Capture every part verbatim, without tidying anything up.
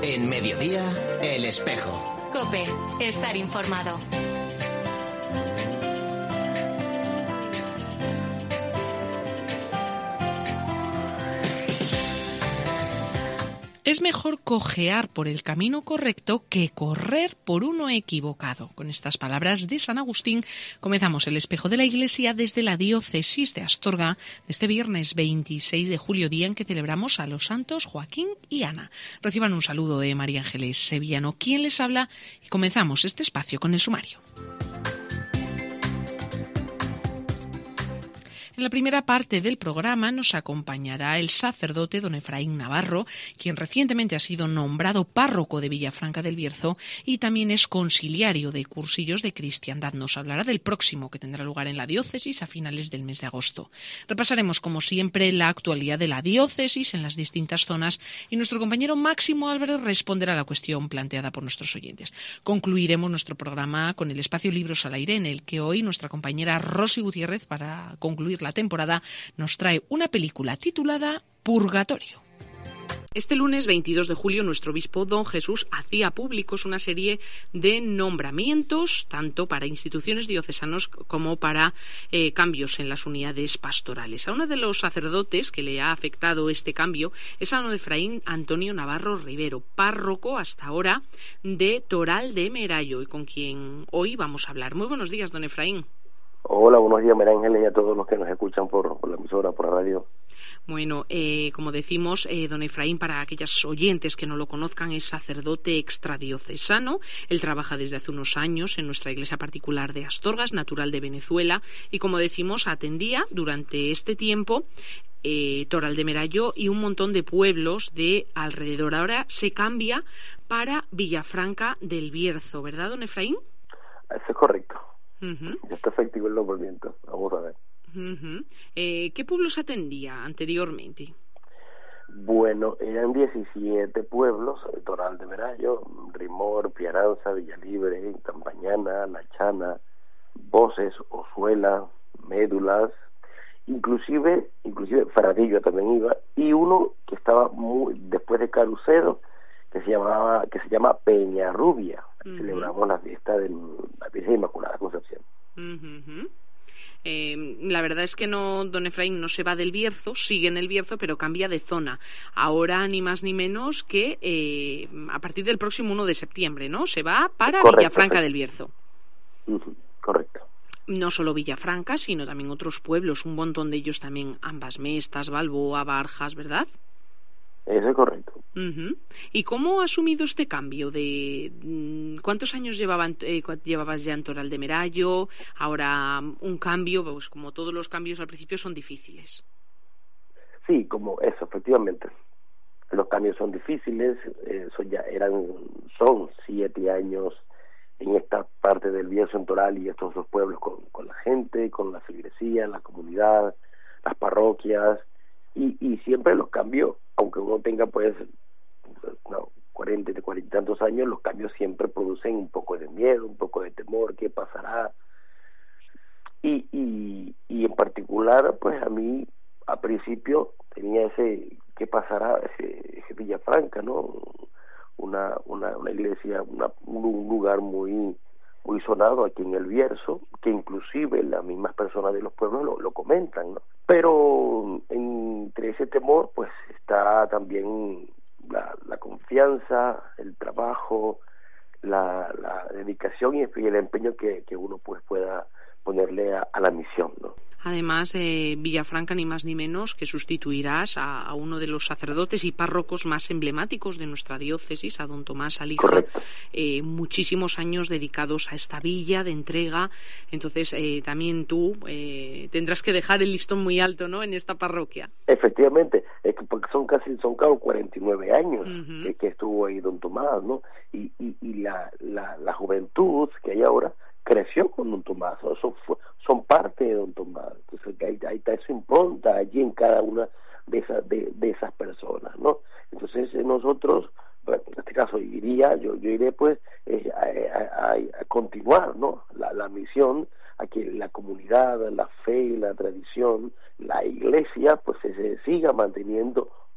En Mediodía, El Espejo. COPE, estar informado. Es mejor cojear por el camino correcto que correr por uno equivocado. Con estas palabras de San Agustín comenzamos el Espejo de la Iglesia desde la diócesis de Astorga de este viernes veintiséis de julio, día en que celebramos a los santos Joaquín y Ana. Reciban un saludo de María Ángeles Sevillano, quien les habla, y comenzamos este espacio con el sumario. En la primera parte del programa nos acompañará el sacerdote don Efraín Navarro, quien recientemente ha sido nombrado párroco de Villafranca del Bierzo y también es conciliario de cursillos de cristiandad. Nos hablará del próximo que tendrá lugar en la diócesis a finales del mes de agosto. Repasaremos, como siempre, la actualidad de la diócesis en las distintas zonas y nuestro compañero Máximo Álvarez responderá a la cuestión planteada por nuestros oyentes. Concluiremos nuestro programa con el espacio Libros al Aire, en el que hoy nuestra compañera Rosy Gutiérrez, para concluir la temporada, nos trae una película titulada Purgatorio. Este lunes veintidós de julio nuestro obispo don Jesús hacía públicos una serie de nombramientos tanto para instituciones diocesanas como para eh, cambios en las unidades pastorales. A uno de los sacerdotes que le ha afectado este cambio es a don Efraín Antonio Navarro Rivero, párroco hasta ahora de Toral de Merayo, y con quien hoy vamos a hablar. Muy buenos días, don Efraín. Hola, buenos días, María Ángeles, y a todos los que nos escuchan por, por la emisora, por la radio. Bueno, eh, como decimos, eh, don Efraín, para aquellos oyentes que no lo conozcan, es sacerdote extradiocesano. Él trabaja desde hace unos años en nuestra iglesia particular de Astorgas, natural de Venezuela, y como decimos, atendía durante este tiempo eh, Toral de Merayo y un montón de pueblos de alrededor. Ahora se cambia para Villafranca del Bierzo, ¿verdad, don Efraín? Eso es correcto. Uh-huh. Ya está efectivo el nombramiento. Vamos a ver. Uh-huh. Eh, ¿Qué pueblos atendía anteriormente? Bueno, eran diecisiete pueblos: Toral de Merayo, Rimor, Piaranza, Villalibre, Campañana, La Chana, Voces, Ozuela, Médulas, inclusive, inclusive Faradillo también iba, y uno que estaba muy después de Carucedo, que se llamaba, que se llama Peñarrubia. Uh-huh. Celebramos la fiesta de la Virgen Inmaculada Concepción. Uh-huh. Eh, la verdad es que no, don Efraín no se va del Bierzo, sigue en el Bierzo, pero cambia de zona. Ahora ni más ni menos que eh, a partir del próximo uno de septiembre, ¿no? Se va para Correcto, Villafranca sí. del Bierzo. Uh-huh. Correcto. No solo Villafranca, sino también otros pueblos, un montón de ellos también, Ambas Mestas, Balboa, Barjas, ¿verdad? Eso es correcto. Uh-huh. ¿Y cómo ha asumido este cambio? De ¿Cuántos años llevaban, eh, llevabas ya en Toral de Merayo? Ahora un cambio, pues como todos los cambios al principio son difíciles. Sí, como eso, efectivamente. Los cambios son difíciles, eh, son ya eran, son siete años en esta parte del Bierzo, en Toral y estos dos pueblos con, con la gente, con las iglesias, la comunidad, las parroquias, y, y siempre los cambios, aunque uno tenga pues no, cuarenta, cuarenta y tantos años, los cambios siempre producen un poco de miedo, un poco de temor, ¿qué pasará? Y, y, y en particular, pues a mí, a principio, tenía ese, ¿qué pasará? Ese, ese Villafranca, ¿no? Una, una, una iglesia, una, un lugar muy, muy sonado aquí en el Bierzo, que inclusive las mismas personas de los pueblos lo, lo comentan, ¿no? Pero entre ese temor, pues está también la, la confianza, el trabajo, la, la dedicación y el empeño que, que uno pues pueda ponerle a, a la misión, ¿no? Además, eh, Villafranca, ni más ni menos, que sustituirás a, a uno de los sacerdotes y párrocos más emblemáticos de nuestra diócesis, a don Tomás Alija, eh, muchísimos años dedicados a esta villa de entrega. Entonces, eh, también tú eh, tendrás que dejar el listón muy alto, ¿no?, en esta parroquia. Efectivamente, es que porque son casi son casi cuarenta y nueve años uh-huh. que, que estuvo ahí don Tomás, ¿no? Y, y, y la, la, la juventud que hay ahora creció con don Tomás, ¿no? Son, son parte de don Tomás. Entonces ahí, ahí está su impronta allí en cada una de esas de, de esas personas, ¿no? Entonces nosotros, bueno, en este caso iría, yo yo iré pues eh, a, a, a continuar, ¿no? La, la misión a que la comunidad, la fe, la tradición, la iglesia, pues se, se siga manteniendo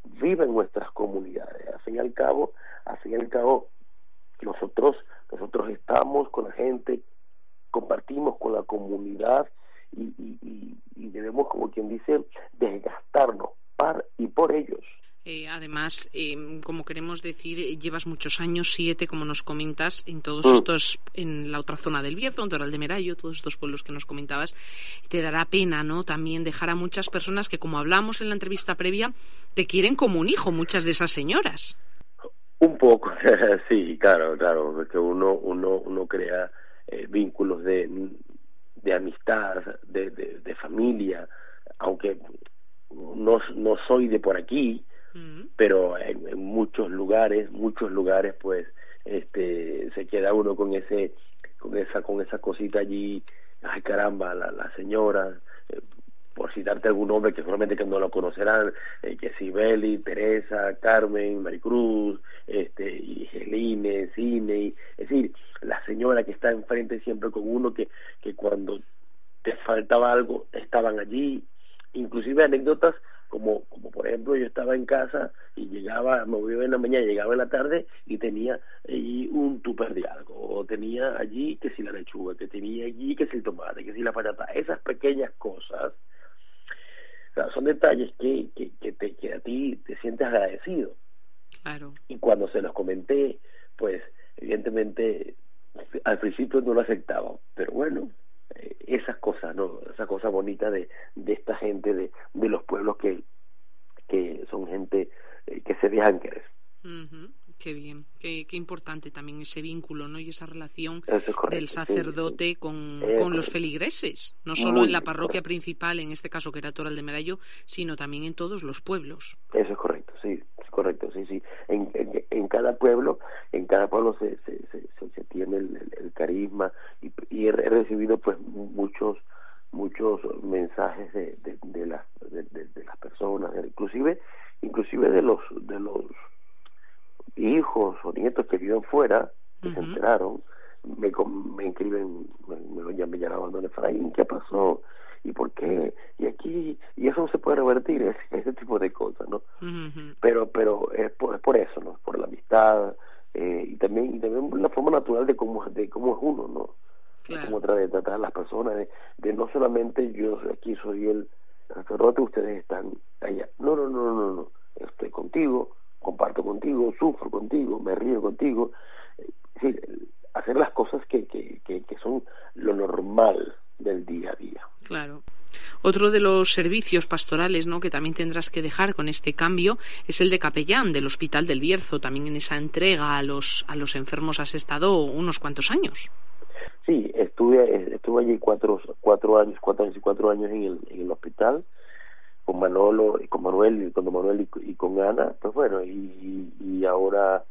viva en nuestras comunidades. Al fin y al cabo, al fin y al cabo, nosotros, nosotros estamos con la gente, compartimos con la comunidad y, y, y, y debemos, como quien dice, desgastarnos para y por ellos. Eh, además, eh, como queremos decir, llevas muchos años, siete, como nos comentas, en todos mm. estos, en la otra zona del Bierzo, en Toral de Merayo, todos estos pueblos que nos comentabas. Te dará pena, ¿no?, también dejar a muchas personas que, como hablamos en la entrevista previa, te quieren como un hijo, muchas de esas señoras. Un poco, sí, claro, claro, porque uno, uno, uno crea eh, vínculos de, de amistad, de, de, de familia, aunque no, no soy de por aquí, pero en, en muchos lugares, muchos lugares, pues, este, se queda uno con ese, con esa, con esa cosita allí. Ay, caramba, la, la señora, eh, por citarte algún nombre que solamente que no lo conocerán, eh, que Sibeli, Teresa, Carmen, Maricruz, este, y Geline, Cine, es decir, la señora que está enfrente siempre con uno, que, que cuando te faltaba algo estaban allí, inclusive anécdotas. Como, como por ejemplo, yo estaba en casa y llegaba, me iba en la mañana, llegaba en la tarde y tenía allí un tupper de algo, o tenía allí que si la lechuga, que tenía allí que si el tomate, que si la patata, esas pequeñas cosas, o sea, son detalles que, que, que, te, que a ti te sientes agradecido. Claro. Y cuando se los comenté, pues evidentemente al principio no lo aceptaba, pero bueno, esas cosas, ¿no? Esa cosa bonita de, de esta gente de, de los pueblos que, que son gente eh, que se dejan querer. Uh-huh. Qué bien, qué, qué importante también ese vínculo, ¿no? Y esa relación correcto, del sacerdote sí, con, sí. con los feligreses, no solo Muy en la parroquia correcto. principal, en este caso que era Toral de Merayo, sino también en todos los pueblos. Eso es correcto, sí, es correcto, sí, sí. En, en, en cada pueblo, en cada pueblo se, se, se, se, se tiene el, el, el carisma y, y he recibido pues muchos muchos mensajes de, de, de las de, de, de las personas, inclusive inclusive de los de los hijos o nietos que viven fuera, que uh-huh. se enteraron, me, me escriben, me, me, me llamaban, don Efraín, ¿qué pasó? ¿Y por qué? Y aquí, y eso no se puede revertir, ese, ese tipo de cosas, ¿no? Uh-huh. Pero pero es por, es por eso, ¿no? Por la amistad, eh, y también y también la forma natural de cómo, de cómo es uno, ¿no? Claro. Cómo tratar de tratar a las personas, de, de no solamente yo aquí soy el sacerdote, ustedes están allá. No, no, no, no, no. Estoy contigo, comparto contigo, sufro contigo, me río contigo. Es decir, hacer las cosas que, que, que, que son lo normal del día a día. Claro. Otro de los servicios pastorales, ¿no?, que también tendrás que dejar con este cambio es el de capellán del Hospital del Bierzo. También en esa entrega a los a los enfermos has estado unos cuantos años. Sí, estuve estuve allí cuatro cuatro años, cuatro años y cuatro años en el en el hospital con Manolo y con Manuel y con don Manuel y, y con Ana, pues bueno, y, y ahora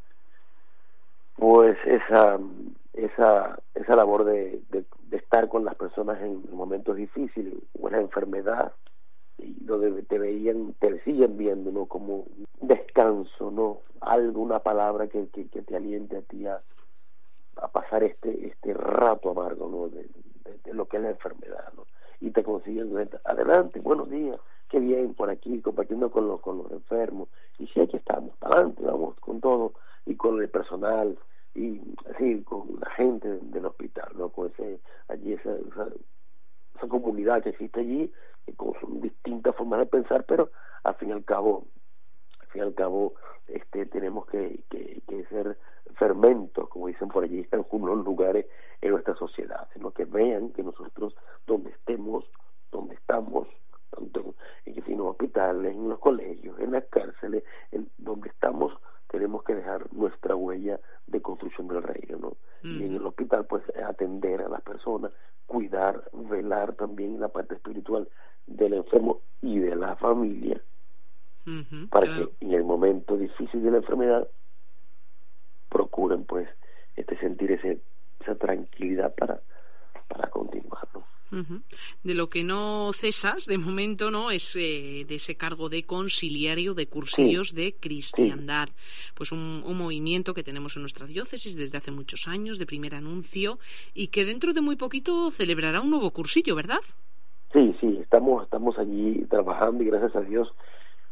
pues esa esa esa labor de, de, de estar con las personas en momentos difíciles, una enfermedad, y donde te veían, te siguen viendo, ¿no?, como descanso, ¿no?, algo, una palabra que, que, que te aliente a ti a, a pasar este este rato amargo, ¿no?, de, de, de lo que es la enfermedad, ¿no?, y te consiguen, adelante, buenos días, qué bien, por aquí, compartiendo con los, con los enfermos, y sí, aquí estamos, adelante, vamos con todo, y con el personal, y así, con la gente del hospital, ¿no?, con ese, allí esa, esa, esa comunidad que existe allí, que con sus distintas formas de pensar, pero al fin y al cabo, al fin y al cabo, este, tenemos que, que, que ser fermentos, como dicen por allí, en algunos lugares en nuestra sociedad, sino que vean que nosotros, donde estemos, donde estamos, tanto en, en los hospitales, en los colegios, en las cárceles, en donde estamos, tenemos que dejar nuestra huella de construcción del reino, ¿no? Mm. Y en el hospital, pues, atender a las personas, cuidar, velar también la parte espiritual del enfermo y de la familia, uh-huh, para claro. que en el momento difícil de la enfermedad procuren, pues, este sentir ese esa tranquilidad para para continuar, ¿no? Uh-huh. De lo que no cesas de momento, ¿no?, es eh, de ese cargo de conciliario de cursillos sí. de cristiandad, sí. pues un, un movimiento que tenemos en nuestra diócesis desde hace muchos años, de primer anuncio, y que dentro de muy poquito celebrará un nuevo cursillo, ¿verdad? Sí, sí, estamos estamos allí trabajando y gracias a Dios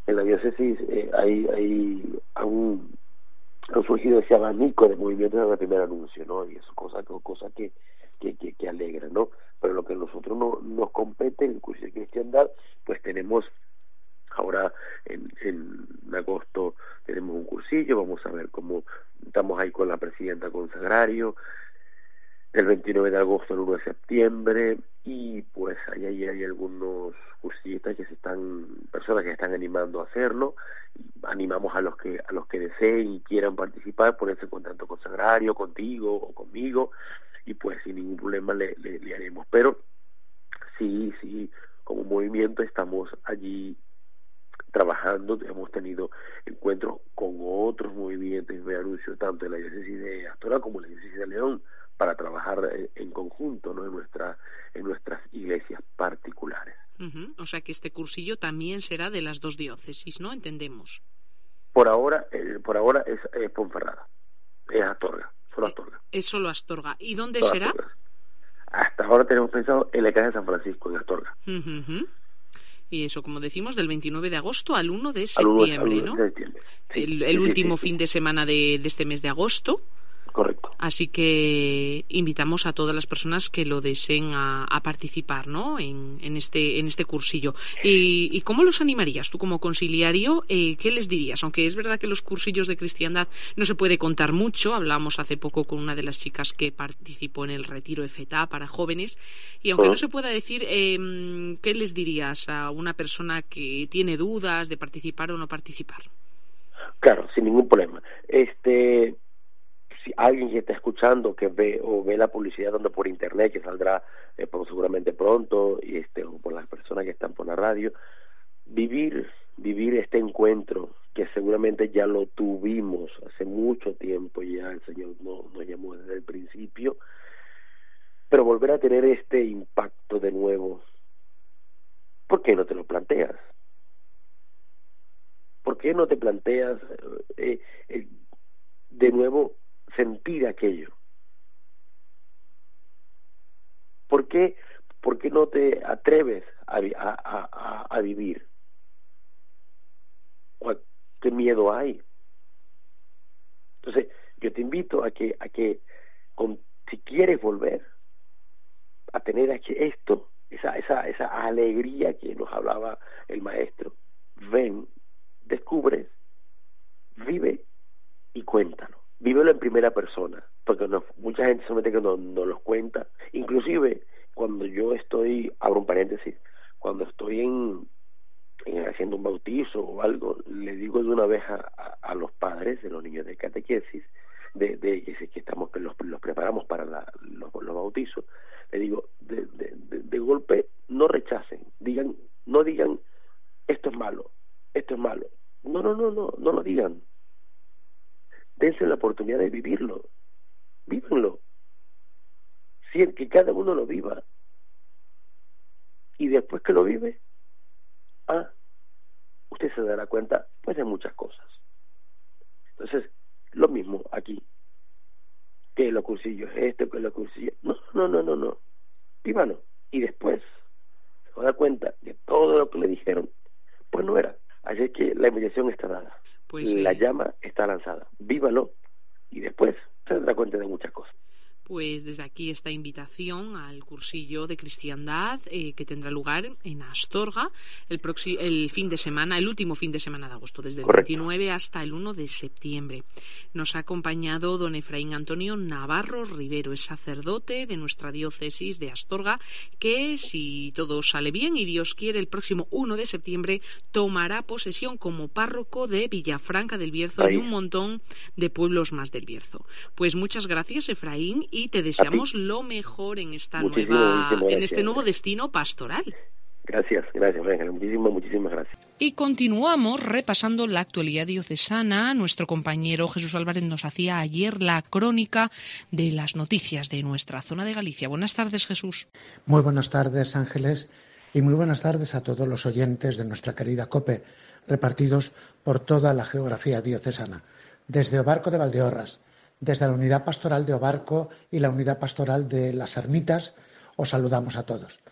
en la diócesis eh, hay, hay han, han surgido ese abanico de movimientos en el primer anuncio, ¿no? Y eso cosa, cosa que, que, que, que alegra, ¿no? Pero lo que a nosotros no, nos compete en el curso de cristiandad, pues tenemos ahora en, en agosto tenemos un cursillo, vamos a ver cómo estamos ahí con la presidenta consagrario, del veintinueve de agosto al uno de septiembre, y pues ahí, ahí hay algunos cursillistas que se están, personas que se están animando a hacerlo. Animamos a los que a los que deseen y quieran participar, ponerse en contacto con Sagrario, contigo o conmigo, y pues sin ningún problema le, le, le haremos. Pero sí, sí, como movimiento estamos allí trabajando, hemos tenido encuentros con otros movimientos, me anuncio tanto en la diócesis de Astorga como en la diócesis de León, para trabajar en conjunto, ¿no? en nuestra en nuestras iglesias particulares. Uh-huh. O sea que este cursillo también será de las dos diócesis, ¿no? Entendemos. Por ahora, eh, por ahora es, es Ponferrada, es Astorga, solo Astorga. Eh, es solo Astorga. ¿Y dónde solo será? Astorga. Hasta ahora tenemos pensado en la iglesia de San Francisco, en Astorga. Uh-huh. Y eso, como decimos, del veintinueve de agosto al uno de septiembre, al uno, al uno ¿no? De septiembre. Sí, el el sí, último sí, sí, fin de semana de, de este mes de agosto. Correcto. Así que invitamos a todas las personas que lo deseen a, a participar, ¿no? En, en este en este cursillo. ¿Y, y cómo los animarías tú como conciliario? Eh, ¿Qué les dirías? Aunque es verdad que los cursillos de cristiandad no se puede contar mucho. Hablamos hace poco con una de las chicas que participó en el retiro EFETA para jóvenes. Y aunque uh-huh. no se pueda decir, eh, ¿qué les dirías a una persona que tiene dudas de participar o no participar? Claro, sin ningún problema. Este... Si alguien que está escuchando que ve o ve la publicidad donde por internet, que saldrá eh, pues, seguramente pronto, y este o por las personas que están por la radio, vivir vivir este encuentro que seguramente ya lo tuvimos hace mucho tiempo, ya el Señor no, nos llamó desde el principio, pero volver a tener este impacto de nuevo, ¿por qué no te lo planteas? ¿Por qué no te planteas eh, eh, de nuevo sentir aquello? ¿Por qué, por qué no te atreves a, a, a, a vivir? ¿Qué miedo hay? Entonces, yo te invito a que, a que con, si quieres volver a tener esto, esa, esa, esa alegría que nos hablaba el maestro, ven, descubre, vive y cuéntalo. Vívelo en primera persona, porque no, mucha gente solamente que no, no los cuenta. Inclusive, cuando yo estoy, abro un paréntesis, cuando estoy en, en haciendo un bautizo o algo, le digo de una vez a, a, a los padres de los niños de catequesis, de, de que, que estamos que los, los preparamos para la, los, los bautizos, le digo, de, de, de, de golpe, no rechacen, digan, no digan, esto es malo, esto es malo. No, no, no, no, no lo digan. Dense la oportunidad de vivirlo, vívanlo, si que cada uno lo viva, y después que lo vive, ah, usted se dará cuenta pues de muchas cosas. Entonces, lo mismo aquí, que los cursillos, esto, que los cursillos, no, no, no, no, no, vívalo, y después se va a dar cuenta de todo lo que le dijeron, pues no era, así que la invitación está dada. Pues, la sí. llama está lanzada, vívalo y después se dará cuenta de muchas cosas. Pues desde aquí esta invitación al cursillo de cristiandad eh, que tendrá lugar en Astorga el, proxi- el fin de semana, el último fin de semana de agosto, desde el Correcto. veintinueve hasta el uno de septiembre. Nos ha acompañado don Efraín Antonio Navarro Rivero, es sacerdote de nuestra diócesis de Astorga, que si todo sale bien y Dios quiere, el próximo uno de septiembre tomará posesión como párroco de Villafranca del Bierzo Ahí. y un montón de pueblos más del Bierzo. Pues muchas gracias, Efraín, y te deseamos lo mejor en esta muchísimas, nueva muchísimas en este nuevo destino pastoral. Gracias, gracias, Ángel. Muchísimas, muchísimas gracias. Y continuamos repasando la actualidad diocesana. Nuestro compañero Jesús Álvarez nos hacía ayer la crónica de las noticias de nuestra zona de Galicia. Buenas tardes, Jesús. Muy buenas tardes, Ángeles, y muy buenas tardes a todos los oyentes de nuestra querida COPE, repartidos por toda la geografía diocesana, desde Obarco de Valdeorras, desde la Unidad Pastoral de Obarco y la Unidad Pastoral de las Ermitas, os saludamos a todos.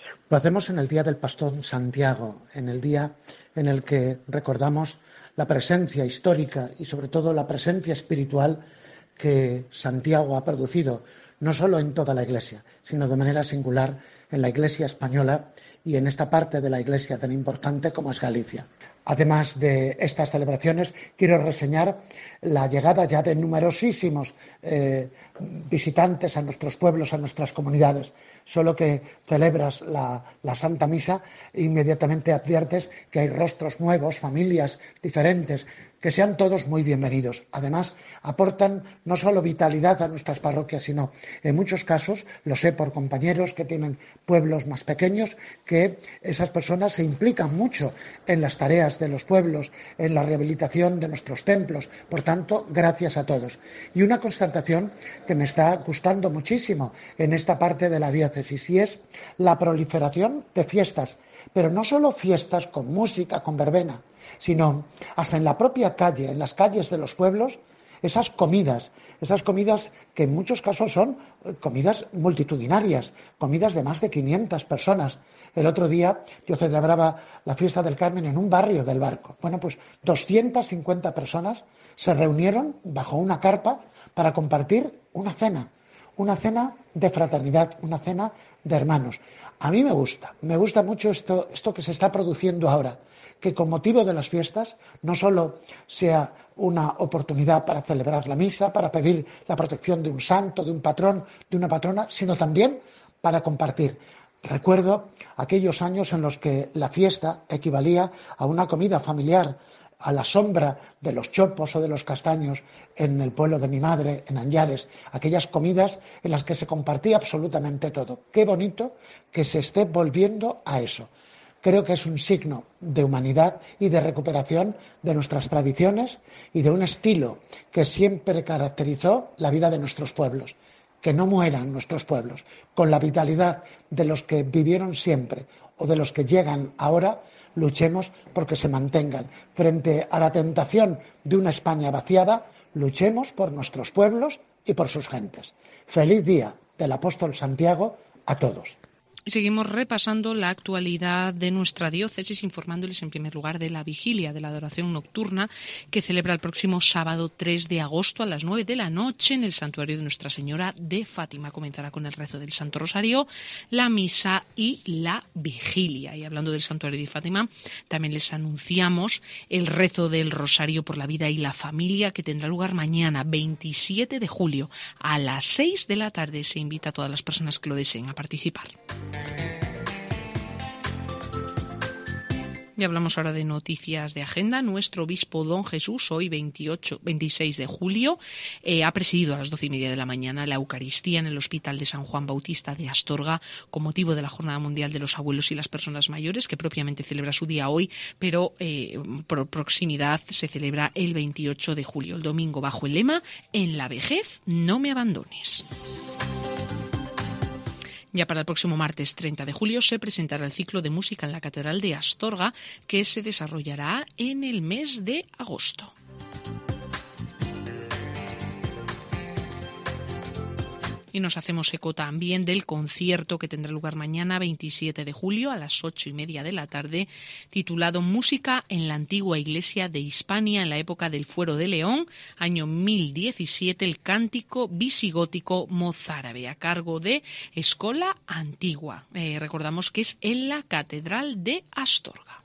Lo hacemos en el Día del Pastor Santiago, en el día en el que recordamos la presencia histórica y sobre todo la presencia espiritual que Santiago ha producido, no solo en toda la Iglesia, sino de manera singular en la Iglesia española y en esta parte de la Iglesia tan importante como es Galicia. Además de estas celebraciones, quiero reseñar la llegada ya de numerosísimos eh, visitantes a nuestros pueblos, a nuestras comunidades. Solo que celebras la, la Santa Misa, inmediatamente adviertes que hay rostros nuevos, familias diferentes, que sean todos muy bienvenidos. Además, aportan no solo vitalidad a nuestras parroquias, sino en muchos casos, lo sé por compañeros que tienen pueblos más pequeños, que esas personas se implican mucho en las tareas de los pueblos, en la rehabilitación de nuestros templos. Por tanto, gracias a todos. Y una constatación que me está gustando muchísimo en esta parte de la diócesis, y es la proliferación de fiestas, pero no solo fiestas con música, con verbena, sino hasta en la propia calle, en las calles de los pueblos, esas comidas, esas comidas que en muchos casos son comidas multitudinarias, comidas de más de quinientas personas. El otro día yo celebraba la fiesta del Carmen en un barrio del Barco. Bueno, pues doscientas cincuenta personas se reunieron bajo una carpa para compartir una cena, una cena de fraternidad, una cena de hermanos. A mí me gusta, me gusta mucho esto, esto que se está produciendo ahora, que con motivo de las fiestas no solo sea una oportunidad para celebrar la misa, para pedir la protección de un santo, de un patrón, de una patrona, sino también para compartir. Recuerdo aquellos años en los que la fiesta equivalía a una comida familiar, a la sombra de los chopos o de los castaños en el pueblo de mi madre, en Anllares, aquellas comidas en las que se compartía absolutamente todo. Qué bonito que se esté volviendo a eso. Creo que es un signo de humanidad y de recuperación de nuestras tradiciones y de un estilo que siempre caracterizó la vida de nuestros pueblos. Que no mueran nuestros pueblos, con la vitalidad de los que vivieron siempre o de los que llegan ahora. Luchemos porque se mantengan. Frente a la tentación de una España vaciada, luchemos por nuestros pueblos y por sus gentes. Feliz día del Apóstol Santiago a todos. Seguimos repasando la actualidad de nuestra diócesis, informándoles en primer lugar de la vigilia de la adoración nocturna que celebra el próximo sábado tres de agosto a las nueve de la noche en el santuario de Nuestra Señora de Fátima. Comenzará con el rezo del Santo Rosario, la misa y la vigilia. Y hablando del santuario de Fátima, también les anunciamos el rezo del Rosario por la vida y la familia que tendrá lugar mañana, veintisiete de julio, a las seis de la tarde. Se invita a todas las personas que lo deseen a participar. Y hablamos ahora de noticias de agenda. Nuestro obispo don Jesús, hoy veintiocho, veintiséis de julio, eh, ha presidido a las doce y media de la mañana la Eucaristía en el Hospital de San Juan Bautista de Astorga con motivo de la Jornada Mundial de los Abuelos y las Personas Mayores, que propiamente celebra su día hoy, pero eh, por proximidad se celebra el veintiocho de julio, el domingo, bajo el lema «En la vejez no me abandones». Ya para el próximo martes treinta de julio se presentará el ciclo de música en la Catedral de Astorga, que se desarrollará en el mes de agosto. Y nos hacemos eco también del concierto que tendrá lugar mañana, veintisiete de julio, a las ocho y media de la tarde, titulado Música en la antigua iglesia de Hispania en la época del Fuero de León, año mil diecisiete, el cántico visigótico mozárabe, a cargo de Escola Antigua. Eh, recordamos que es en la Catedral de Astorga.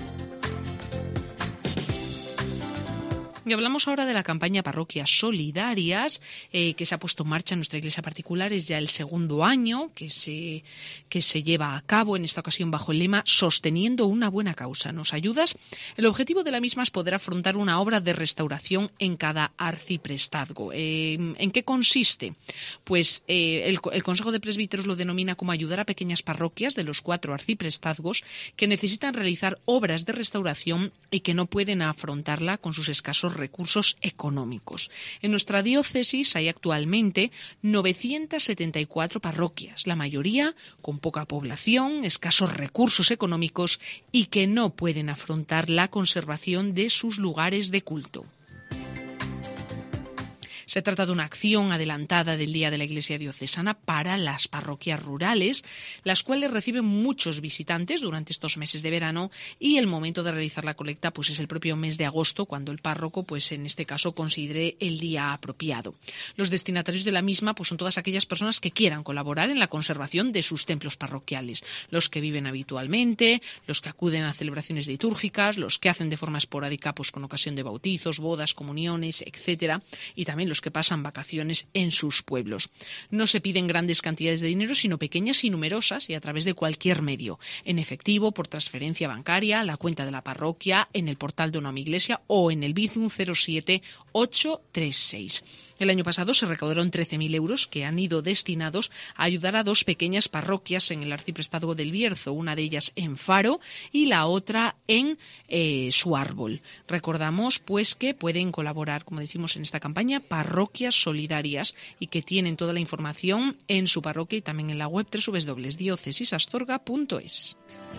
Y hablamos ahora de la campaña Parroquias Solidarias eh, que se ha puesto en marcha en nuestra iglesia particular. Es ya el segundo año que se, que se lleva a cabo, en esta ocasión bajo el lema Sosteniendo una buena causa. ¿Nos ayudas? El objetivo de la misma es poder afrontar una obra de restauración en cada arciprestazgo. Eh, ¿En qué consiste? Pues eh, el, el Consejo de Presbíteros lo denomina como ayudar a pequeñas parroquias de los cuatro arciprestazgos que necesitan realizar obras de restauración y que no pueden afrontarla con sus escasos recursos económicos. En nuestra diócesis hay actualmente novecientas setenta y cuatro parroquias, la mayoría con poca población, escasos recursos económicos y que no pueden afrontar la conservación de sus lugares de culto. Se trata de una acción adelantada del Día de la Iglesia Diocesana para las parroquias rurales, las cuales reciben muchos visitantes durante estos meses de verano, y el momento de realizar la colecta pues es el propio mes de agosto, cuando el párroco pues en este caso considere el día apropiado. Los destinatarios de la misma pues son todas aquellas personas que quieran colaborar en la conservación de sus templos parroquiales, los que viven habitualmente, los que acuden a celebraciones litúrgicas, los que hacen de forma esporádica pues con ocasión de bautizos, bodas, comuniones, etcétera, y también los que pasan vacaciones en sus pueblos. No se piden grandes cantidades de dinero, sino pequeñas y numerosas, y a través de cualquier medio, en efectivo, por transferencia bancaria, la cuenta de la parroquia, en el portal Dona mi Iglesia o en el Bizum cero siete ocho tres seis. El año pasado se recaudaron trece mil euros que han ido destinados a ayudar a dos pequeñas parroquias en el arciprestazgo del Bierzo, una de ellas en Faro y la otra en eh, Suárbol. Recordamos pues que pueden colaborar, como decimos en esta campaña, parroquias solidarias, y que tienen toda la información en su parroquia y también en la web doble u doble u doble u punto diócesis astorga punto es.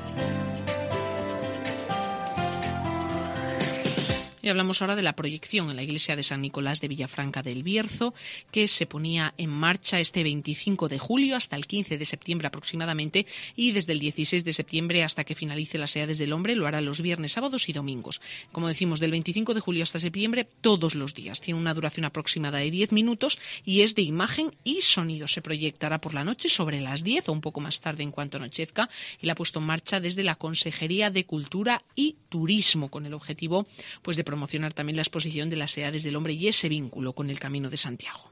Y hablamos ahora de la proyección en la iglesia de San Nicolás de Villafranca del Bierzo, que se ponía en marcha este veinticinco de julio hasta el quince de septiembre aproximadamente, y desde el dieciséis de septiembre hasta que finalice las Edades del Hombre lo hará los viernes, sábados y domingos. Como decimos, del veinticinco de julio hasta septiembre, todos los días. Tiene una duración aproximada de diez minutos y es de imagen y sonido. Se proyectará por la noche sobre las diez o un poco más tarde en cuanto anochezca, y la ha puesto en marcha desde la Consejería de Cultura y Turismo, con el objetivo pues de promocionar también la exposición de las Edades del Hombre y ese vínculo con el Camino de Santiago.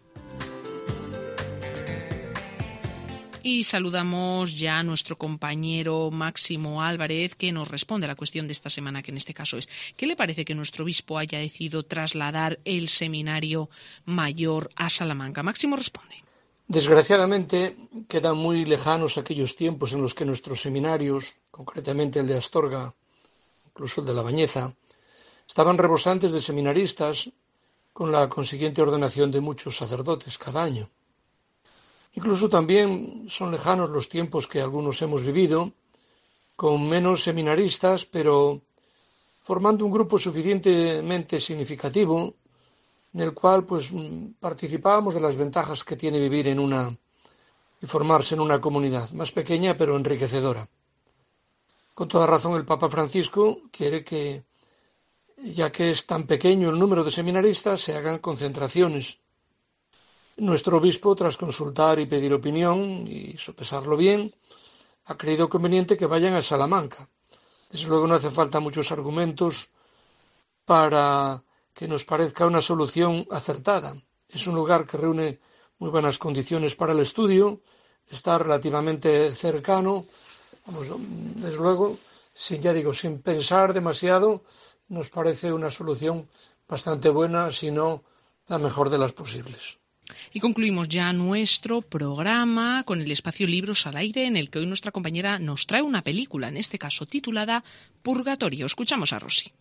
Y saludamos ya a nuestro compañero Máximo Álvarez, que nos responde a la cuestión de esta semana, que en este caso es: ¿qué le parece que nuestro obispo haya decidido trasladar el seminario mayor a Salamanca? Máximo responde. Desgraciadamente quedan muy lejanos aquellos tiempos en los que nuestros seminarios, concretamente el de Astorga, incluso el de La Bañeza, estaban rebosantes de seminaristas, con la consiguiente ordenación de muchos sacerdotes cada año. Incluso también son lejanos los tiempos que algunos hemos vivido, con menos seminaristas, pero formando un grupo suficientemente significativo, en el cual pues participábamos de las ventajas que tiene vivir en una y formarse en una comunidad más pequeña pero enriquecedora. Con toda razón el Papa Francisco quiere que, ya que es tan pequeño el número de seminaristas, se hagan concentraciones. Nuestro obispo, tras consultar y pedir opinión y sopesarlo bien, ha creído conveniente que vayan a Salamanca. Desde luego no hace falta muchos argumentos para que nos parezca una solución acertada. Es un lugar que reúne muy buenas condiciones para el estudio, está relativamente cercano, vamos, desde luego, sin, ya digo, sin pensar demasiado, nos parece una solución bastante buena, si no la mejor de las posibles. Y concluimos ya nuestro programa con el espacio Libros al Aire, en el que hoy nuestra compañera nos trae una película, en este caso titulada Purgatorio. Escuchamos a Rosy.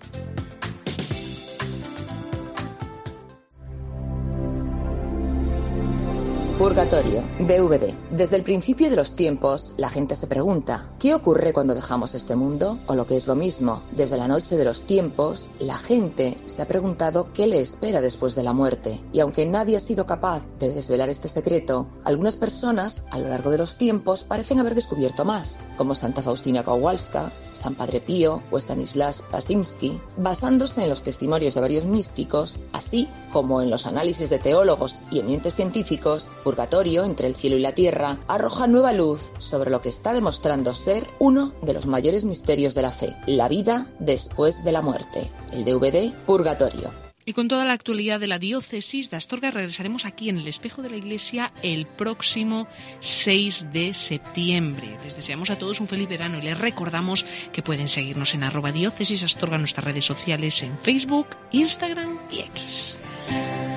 Purgatorio, D V D. Desde el principio de los tiempos, la gente se pregunta, ¿qué ocurre cuando dejamos este mundo? O lo que es lo mismo, desde la noche de los tiempos, la gente se ha preguntado qué le espera después de la muerte. Y aunque nadie ha sido capaz de desvelar este secreto, algunas personas, a lo largo de los tiempos, parecen haber descubierto más, como Santa Faustina Kowalska, San Padre Pío o Stanislas Pasinski, basándose en los testimonios de varios místicos, así como en los análisis de teólogos y eminentes científicos. Purgatorio, entre el cielo y la tierra, arroja nueva luz sobre lo que está demostrando ser uno de los mayores misterios de la fe, la vida después de la muerte. El D V D Purgatorio. Y con toda la actualidad de la diócesis de Astorga regresaremos aquí en el Espejo de la Iglesia el próximo seis de septiembre. Les deseamos a todos un feliz verano y les recordamos que pueden seguirnos en arroba diócesis Astorga en nuestras redes sociales en Facebook, Instagram y X.